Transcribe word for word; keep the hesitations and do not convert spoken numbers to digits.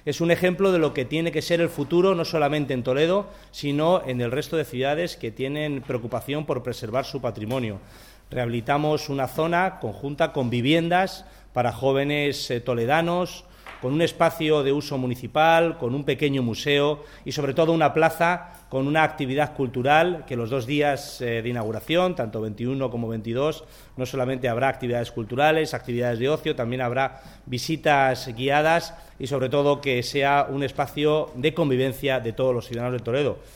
es un ejemplo de lo que tiene que ser el futuro, no solamente en Toledo, sino en el resto de ciudades que tienen preocupación por preservar su patrimonio. Rehabilitamos una zona conjunta con viviendas para jóvenes eh, toledanos, con un espacio de uso municipal, con un pequeño museo y, sobre todo, una plaza con una actividad cultural que los dos días eh, de inauguración, tanto veintiuno como veintidós, no solamente habrá actividades culturales, actividades de ocio, también habrá visitas guiadas y, sobre todo, que sea un espacio de convivencia de todos los ciudadanos de Toledo.